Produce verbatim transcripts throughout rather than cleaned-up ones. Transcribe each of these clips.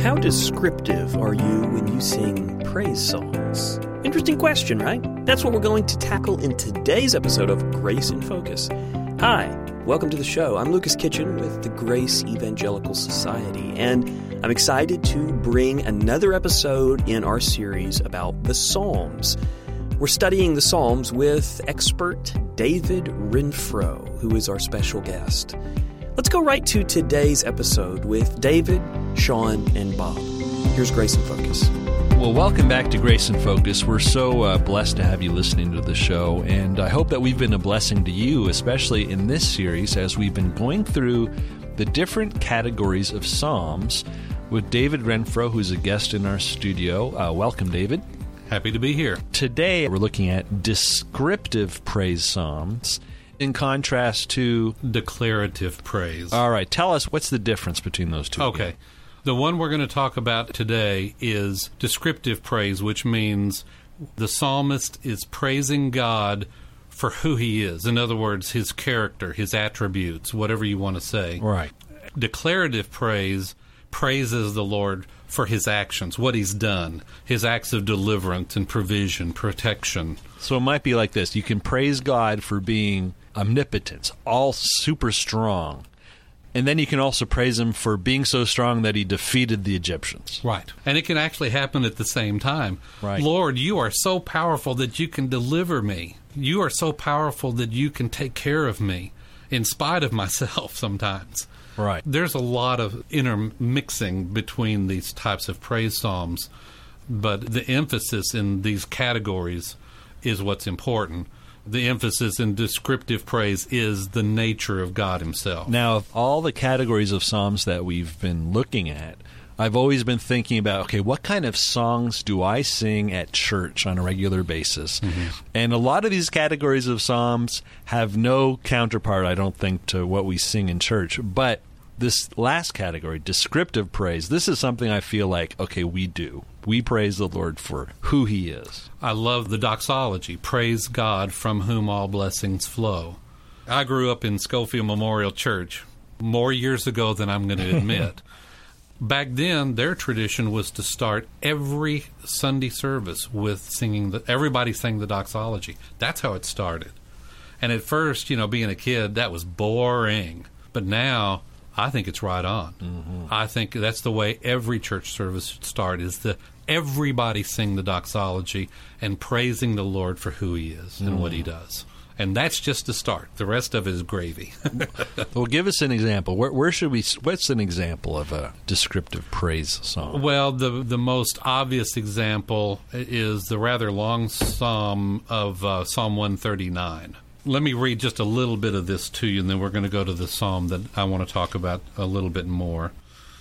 How descriptive are you when you sing praise songs? Interesting question, right? That's what we're going to tackle in today's episode of Grace in Focus. Hi, welcome to the show. I'm Lucas Kitchen with the Grace Evangelical Society, and I'm excited to bring another episode in our series about the Psalms. We're studying the Psalms with expert David Renfro, who is our special guest. Let's go right to today's episode with David, Sean, and Bob. Here's Grace in Focus. Well, welcome back to Grace in Focus. We're so uh, blessed to have you listening to the show, and I hope that we've been a blessing to you, especially in this series as we've been going through the different categories of Psalms with David Renfro, who's a guest in our studio. Uh, welcome, David. Happy to be here. Today, we're looking at descriptive praise psalms in contrast to declarative praise. All right. Tell us, what's the difference between those two? Okay. The one we're going to talk about today is descriptive praise, which means the psalmist is praising God for who he is. In other words, his character, his attributes, whatever you want to say. Right. Declarative praise praises the Lord for his actions, what he's done, his acts of deliverance and provision, protection. So it might be like this. You can praise God for being omnipotent, all super strong. And then you can also praise him for being so strong that he defeated the Egyptians. Right. And it can actually happen at the same time. Right. Lord, you are so powerful that you can deliver me. You are so powerful that you can take care of me in spite of myself sometimes. Right. There's a lot of intermixing between these types of praise psalms, but the emphasis in these categories is what's important. The emphasis in descriptive praise is the nature of God himself. Now, of all the categories of psalms that we've been looking at, I've always been thinking about, okay, what kind of songs do I sing at church on a regular basis? Mm-hmm. And a lot of these categories of psalms have no counterpart, I don't think, to what we sing in church. But this last category, descriptive praise, this is something I feel like, okay, we do. We praise the Lord for who he is. I love the doxology, praise God from whom all blessings flow. I grew up in Schofield Memorial Church more years ago than I'm going to admit. Back then, their tradition was to start every Sunday service with singing, the, everybody sang the doxology. That's how it started. And at first, you know, being a kid, that was boring. But now, I think it's right on. Mm-hmm. I think that's the way every church service should start, is that everybody sing the doxology and praising the Lord for who he is mm. and what he does. And that's just the start. The rest of it is gravy. Well, give us an example. Where, where should we? What's an example of a descriptive praise song? Well, the the most obvious example is the rather long psalm of uh, Psalm one thirty-nine. Let me read just a little bit of this to you, and then we're going to go to the psalm that I want to talk about a little bit more.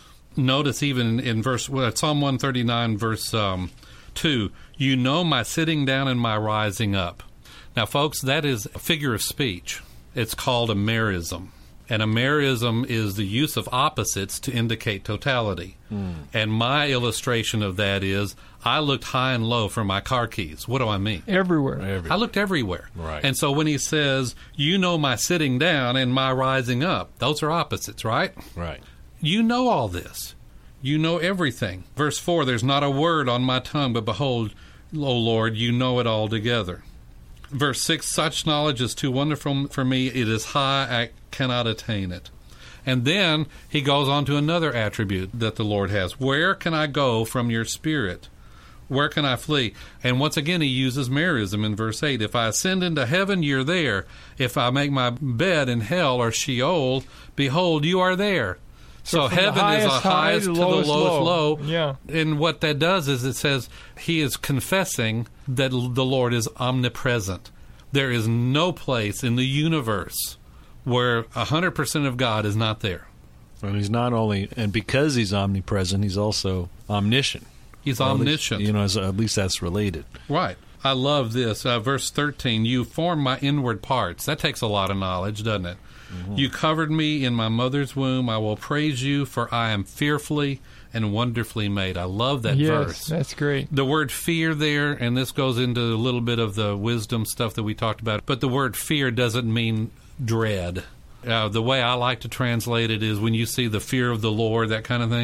Notice even in verse well, Psalm one thirty-nine, verse um, two, you know my sitting down and my rising up. Now, folks, that is a figure of speech. It's called a merism. And a merism is the use of opposites to indicate totality. Mm. And my illustration of that is I looked high and low for my car keys. What do I mean? Everywhere. everywhere. I looked everywhere. Right. And so when he says, you know my sitting down and my rising up, those are opposites, right? Right. You know all this. You know everything. Verse four, there's not a word on my tongue, but behold, O Lord, you know it all together. Verse six, such knowledge is too wonderful for me. It is high, I cannot attain it. And then he goes on to another attribute that the Lord has. Where can I go from your spirit? Where can I flee? And once again, he uses merism in verse eight. If I ascend into heaven, you're there. If I make my bed in hell or Sheol, behold, you are there. So, so heaven is the highest to the lowest low. low. Yeah. And what that does is it says he is confessing that the Lord is omnipresent. There is no place in the universe where one hundred percent of God is not there. And he's not only, and because he's omnipresent, he's also omniscient. He's well, omniscient. At least, you know, as, at least that's related. Right. I love this. Uh, verse thirteen, you form my inward parts. That takes a lot of knowledge, doesn't it? Mm-hmm. You covered me in my mother's womb. I will praise you, for I am fearfully and wonderfully made. I love that yes, verse. Yes, that's great. The word fear there, and this goes into a little bit of the wisdom stuff that we talked about, but the word fear doesn't mean dread. Uh, the way I like to translate it is when you see the fear of the Lord, that kind of thing,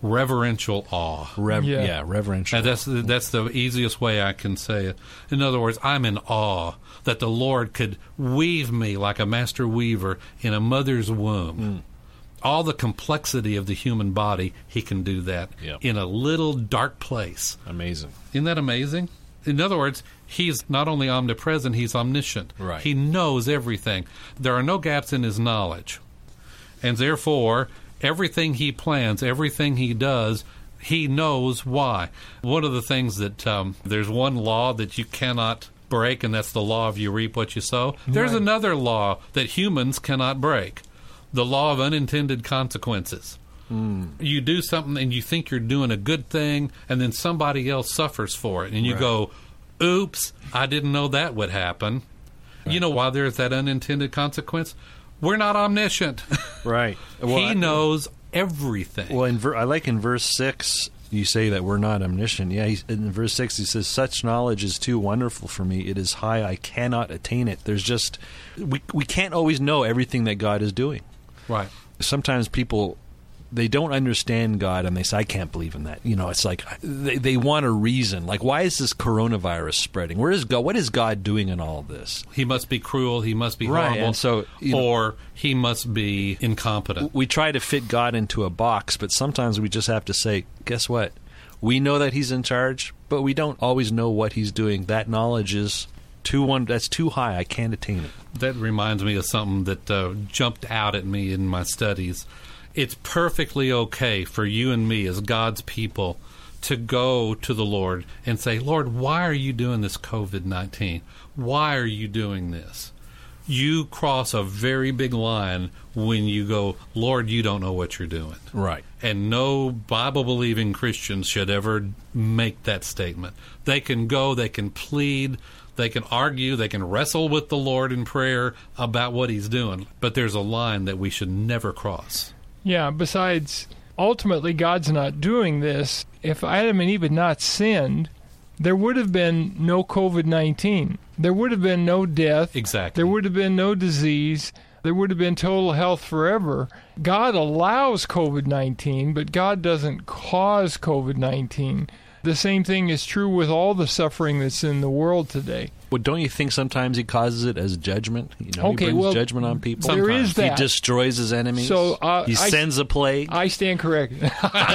reverential awe. Rev- yeah. Yeah. reverential. And that's that's the easiest way I can say it. In other words, I'm in awe that the Lord could weave me like a master weaver in a mother's womb. Mm. All the complexity of the human body, he can do that Yep. in a little dark place. Amazing. Isn't that amazing? In other words, he's not only omnipresent, he's omniscient. Right. He knows everything. There are no gaps in his knowledge. And therefore, everything he plans, everything he does, he knows why. One of the things that um, there's one law that you cannot break, and that's the law of you reap what you sow. There's Right. another law that humans cannot break, the law of unintended consequences. Mm. You do something and you think you're doing a good thing, and then somebody else suffers for it. And you Right. go, oops, I didn't know that would happen. Right. You know why there's that unintended consequence? We're not omniscient. Right. Well, he I- knows everything. Well, in ver- I like in verse six, you say that we're not omniscient. Yeah, he's, in verse six, he says, such knowledge is too wonderful for me. It is high. I cannot attain it. There's just, we, we can't always know everything that God is doing. Right. Sometimes people, they don't understand God, and they say, I can't believe in that. You know, it's like they, they want a reason. Like, why is this coronavirus spreading? Where is God? What is God doing in all of this? He must be cruel. He must be Right, horrible. and so, you know- or he must be incompetent. We try to fit God into a box, but sometimes we just have to say, guess what? We know that he's in charge, but we don't always know what he's doing. That knowledge is too one. That's too high. I can't attain it. That reminds me of something that uh, jumped out at me in my studies. It's perfectly okay for you and me as God's people to go to the Lord and say, Lord, why are you doing this covid nineteen? Why are you doing this? You cross a very big line when you go, Lord, you don't know what you're doing. Right. And no Bible-believing Christians should ever make that statement. They can go, they can plead, they can argue, they can wrestle with the Lord in prayer about what he's doing. But there's a line that we should never cross. Yeah, besides, ultimately, God's not doing this. If Adam and Eve had not sinned, there would have been no covid nineteen. There would have been no death. Exactly. There would have been no disease. There would have been total health forever. God allows covid nineteen, but God doesn't cause covid nineteen. The same thing is true with all the suffering that's in the world today. Well, don't you think sometimes he causes it as judgment? You know, Okay, he brings well, judgment on people. there Sometimes. is that. He destroys his enemies. So, uh, he I- sends a plague. I stand corrected.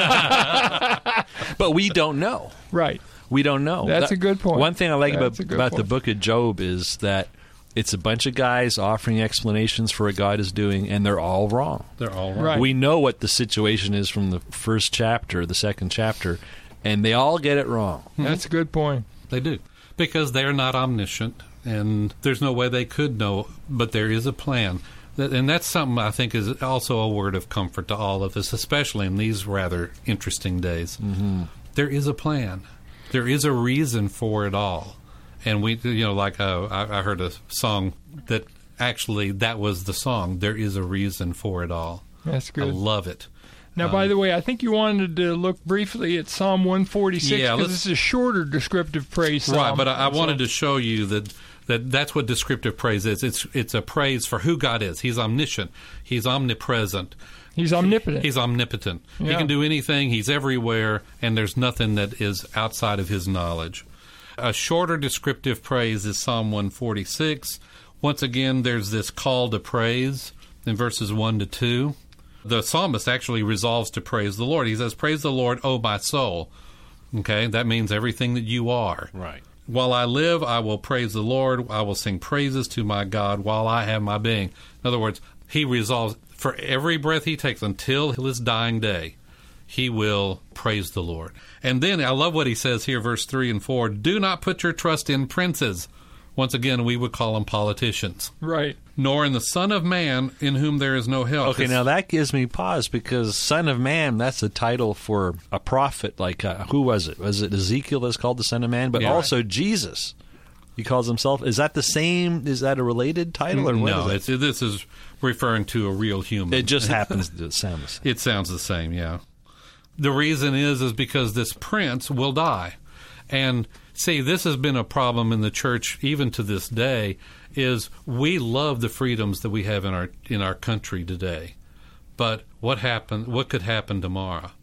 But we don't know. Right. We don't know. That's That- a good point. One thing I like That's a about good about the point. book of Job is that it's a bunch of guys offering explanations for what God is doing, and they're all wrong. They're all right. Right. We know what the situation is from the first chapter, the second chapter, and they all get it wrong. That's a good point. They do. Because they're not omniscient, and there's no way they could know, but there is a plan. That- And that's something I think is also a word of comfort to all of us, especially in these rather interesting days. Mm-hmm. There is a plan. There is a reason for it all. And we, you know, like uh, I, I heard a song that actually that was the song. There is a reason for it all. That's I good. love it. Now, by the way, I think you wanted to look briefly at Psalm one forty-six Yeah, because let's- it's a shorter descriptive praise psalm. Right, but I, I So- wanted to show you that, that that's what descriptive praise is. It's it's a praise for who God is. He's omniscient. He's omnipresent. He's omnipotent. He's omnipotent. He Yeah. can do anything. He's everywhere, and there's nothing that is outside of his knowledge. A shorter descriptive praise is Psalm one forty-six. Once again, there's this call to praise in verses one to two. The psalmist actually resolves to praise the Lord. He says, praise the Lord, O my soul. Okay, that means everything that you are. Right. While I live, I will praise the Lord. I will sing praises to my God while I have my being. In other words, he resolves for every breath he takes until his dying day, he will praise the Lord. And then I love what he says here, verse three and four. Do not put your trust in princes. Once again, we would call them politicians. right. Nor in the Son of Man, in whom there is no help. Okay, It's- now that gives me pause because Son of Man, that's a title for a prophet. Like, uh, who was it? Was it Ezekiel that's called the Son of Man? But Yeah. also Jesus. He calls himself. Is that the same? Is that a related title? Or what no, is it? it's, this is referring to a real human. It just happens to sound the same. It sounds the same, yeah. The reason is is because this prince will die. And see, this has been a problem in the church even to this day, is we love the freedoms that we have in our in our country today. But what happened what could happen tomorrow?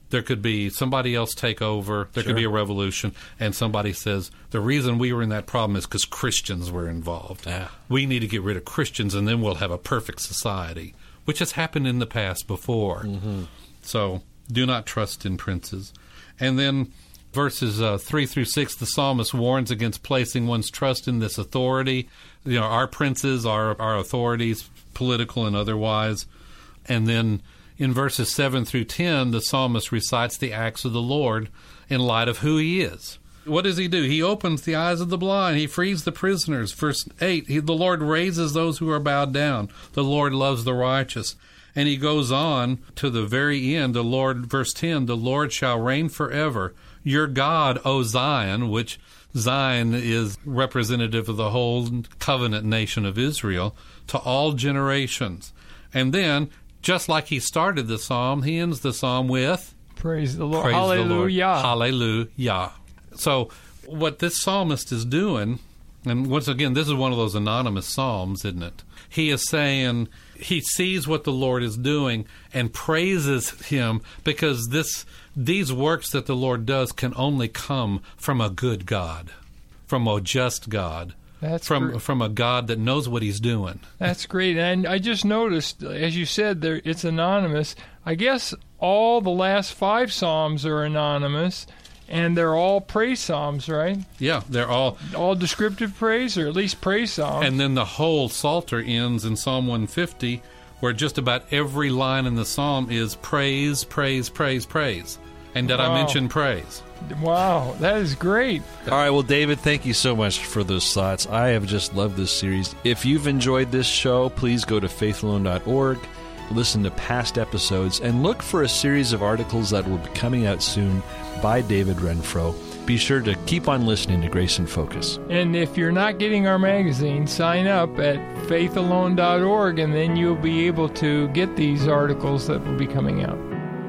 There could be somebody else take over. There Sure. could be a revolution, and somebody says, the reason we were in that problem is because Christians were involved. Yeah. We need to get rid of Christians, and then we'll have a perfect society, which has happened in the past before. Mm-hmm. So do not trust in princes. And then verses uh, three through six, the psalmist warns against placing one's trust in this authority. You know, our princes, our, our authorities, political and otherwise. And then in verses seven through ten, the psalmist recites the acts of the Lord in light of who he is. What does he do? He opens the eyes of the blind. He frees the prisoners. Verse eight, he, the Lord raises those who are bowed down. The Lord loves the righteous. And he goes on to the very end, the Lord, verse ten, the Lord shall reign forever. Your God, O Zion, which Zion is representative of the whole covenant nation of Israel, to all generations. And then, just like he started the psalm, he ends the psalm with Praise the Lord. Praise Hallelujah. the Lord. Hallelujah. So what this psalmist is doing, and once again, this is one of those anonymous psalms, isn't it? He is saying he sees what the Lord is doing and praises him because this these works that the Lord does can only come from a good God, from a just God. That's from great. from a God that knows what he's doing. That's great. And I just noticed, as you said, there it's anonymous. I guess all the last five psalms are anonymous, and they're all praise psalms, right? Yeah, they're all. All descriptive praise, or at least praise psalms. And then the whole Psalter ends in Psalm one fifty, where just about every line in the psalm is praise, praise, praise, praise. And did Wow. I mention praise? Wow, that is great. All right, well, David, thank you so much for those thoughts. I have just loved this series. If you've enjoyed this show, please go to faith alone dot org, listen to past episodes, and look for a series of articles that will be coming out soon by David Renfro. Be sure to keep on listening to Grace in Focus. And if you're not getting our magazine, sign up at faith alone dot org, and then you'll be able to get these articles that will be coming out.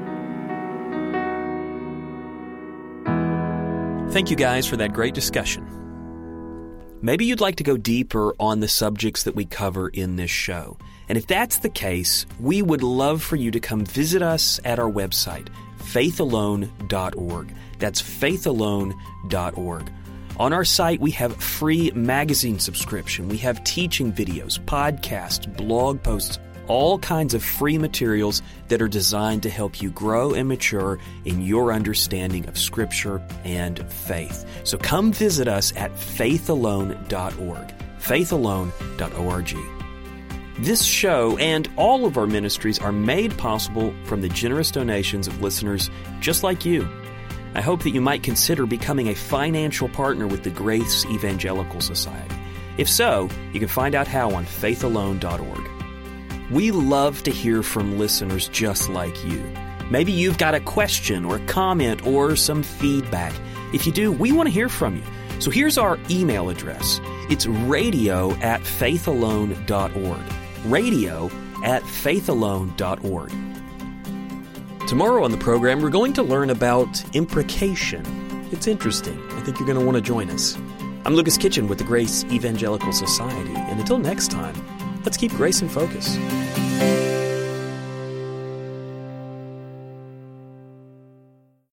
Thank you guys for that great discussion. Maybe you'd like to go deeper on the subjects that we cover in this show. And if that's the case, we would love for you to come visit us at our website, faith alone dot org. That's faith alone dot org. On our site, we have free magazine subscription. We have teaching videos, podcasts, blog posts, all kinds of free materials that are designed to help you grow and mature in your understanding of Scripture and faith. So come visit us at faith alone dot org, faith alone dot org. This show and all of our ministries are made possible from the generous donations of listeners just like you. I hope that you might consider becoming a financial partner with the Grace Evangelical Society. If so, you can find out how on faith alone dot org. We love to hear from listeners just like you. Maybe you've got a question or a comment or some feedback. If you do, we want to hear from you. So here's our email address. It's radio at faith alone dot org. Radio at faith alone dot org. Tomorrow on the program, we're going to learn about imprecation. It's interesting. I think you're going to want to join us. I'm Lucas Kitchen with the Grace Evangelical Society, and until next time, let's keep Grace in Focus.